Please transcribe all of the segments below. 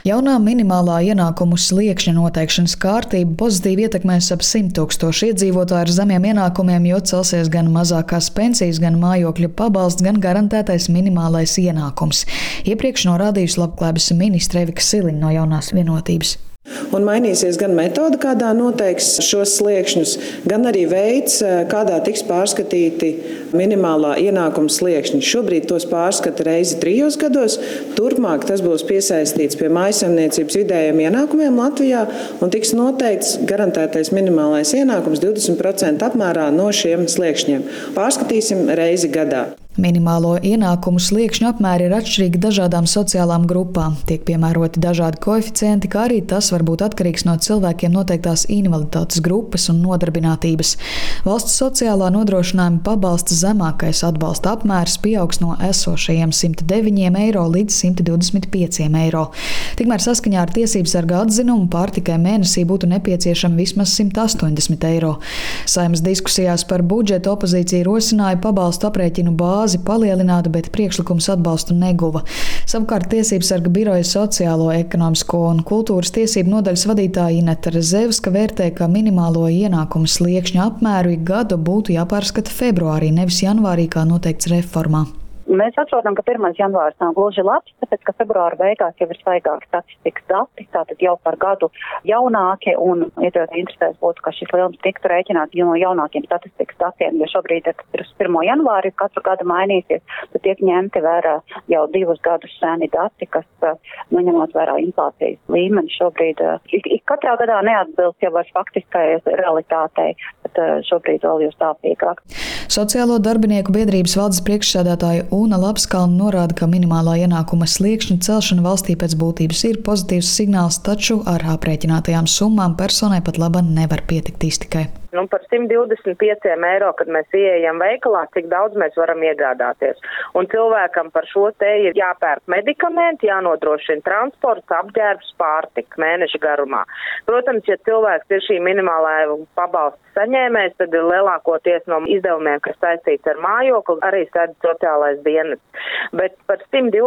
Jaunā minimālā ienākumu sliekšņa noteikšanas kārtība pozitīvi ietekmēs ap 100 000 iedzīvotāju ar zemiem ienākumiem, jo celsies gan mazākās pensijas, gan mājokļa pabalsts, gan garantētais minimālais ienākums. Iepriekš norādījusi Labklājības ministre Evika Siliņa no Jaunās Vienotības. Un mainīsies gan metode, kādā noteiks šos sliekšņus, gan arī veids, kādā tiks pārskatīti minimālā ienākuma sliekšņi. Šobrīd tos pārskata reizi 3 gados, turpmāk tas būs piesaistīts pie mājsaimniecības vidējiem ienākumiem Latvijā un tiks noteikts garantētais minimālais ienākums 20% apmērā no šiem sliekšņiem. Pārskatīsim reizi gadā. Minimālo ienākumu sliekšņu apmēri ir atšķirīgi dažādām sociālām grupām. Tiek piemēroti dažādi koeficienti, kā arī tas var būt atkarīgs no cilvēkiem noteiktās invaliditātes grupas un nodarbinātības. Valsts sociālā nodrošinājuma pabalsta zemākais atbalsta apmērs pieaugs no esošajiem 109 eiro līdz 125 eiro. Tikmēr saskaņā ar Tiesību sarga atzinumu pārtikai mēnesī būtu nepieciešami vismaz 180 eiro. Saeimas diskusijās par budžetu opozīcija rosināja pabalstu aprēķinu bāzi palielinātu, bet priekšlikums atbalstu neguva. Savukārt Tiesību sarga biroja sociālo, ekonomisko un kultūras tiesību nodaļas vadītāja Ineta Rezevska vērtē, ka minimālo ienākumu sliekšņa apmēru ik gadu būtu jāpārskata februārī, nevis janvārī, kā noteikts reformā. Mēs atrodam, ka 1. janvārs nav gluži labs, tāpēc, ka februāra beigās jau ir svaigāki statistikas dati, tātad jau par gadu jaunāki, un iedzīvotāji interesēs būtu, ka šis lielums tiktu rēķināts no jaunākiem statistikas datiem, jo šobrīd, kad ir uz 1. janvāri katru gadu mainīsies, tad tiek ņemti vērā jau 2 gadus seni dati, kas, ņemot vērā inflācijas līmeni šobrīd, katrā gadā neatbilst jau ar faktiskai realitātei, bet šobrīd vēl jau stāvīgāk. Sociālo darbinieku biedrības valdes priekšsēdētāja Una Lapskalna norāda, ka minimālā ienākuma sliekšņa celšana valstī pēc būtības ir pozitīvs signāls, taču ar aprēķinātajām summām personai pat laba nevar pietikt iztikai. Par 125 eiro, kad mēs ieejam veikalā, cik daudz mēs varam iegādāties. Un cilvēkam par šo te ir jāpērk medikamenti, jānodrošina transports, apģērbs, pārtika mēneša garumā. Protams, ja cilvēks ir šī minimālā pabalsta saņēmējs, tad ir lielākoties no izdevumiem, kas saistīts ar mājokli, arī sēdz sociālais dienas. Bet par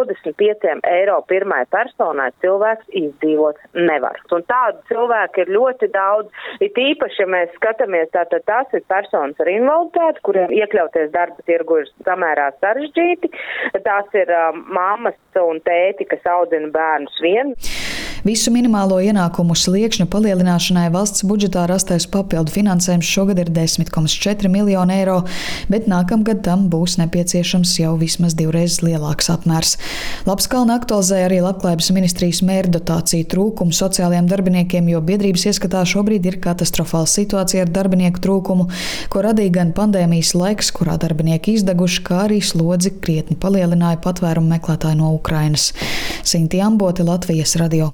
125 eiro pirmai personai cilvēks izdzīvot nevar. Un tādu cilvēku ir ļoti daudz, it īpaši, ja mēs skatāmies, tātad tās ir personas ar invaliditāti, kuriem iekļauties darba tirgu ir samērā sarežģīti. Tās ir mammas un tēti, kas audzina bērnus vien. Visu minimālo ienākumu sliekšņu palielināšanai valsts budžetā rastais papildu finansējums šogad ir 10,4 miljoni eiro, bet nākamgad tam būs nepieciešams jau vismaz 2 reizes lielāks apmērs. Lapskalna aktualizēja arī Labklājības ministrijas mērdotāciju trūkumu sociālajiem darbiniekiem, jo biedrības ieskatā šobrīd ir katastrofāla situācija ar darbinieku trūkumu, ko radīja gan pandēmijas laiks, kurā darbinieki izdeguši, kā arī slodzi krietni palielināja patvērumu meklētāji no Ukrainas. Sinti Ambote, Latvijas radio.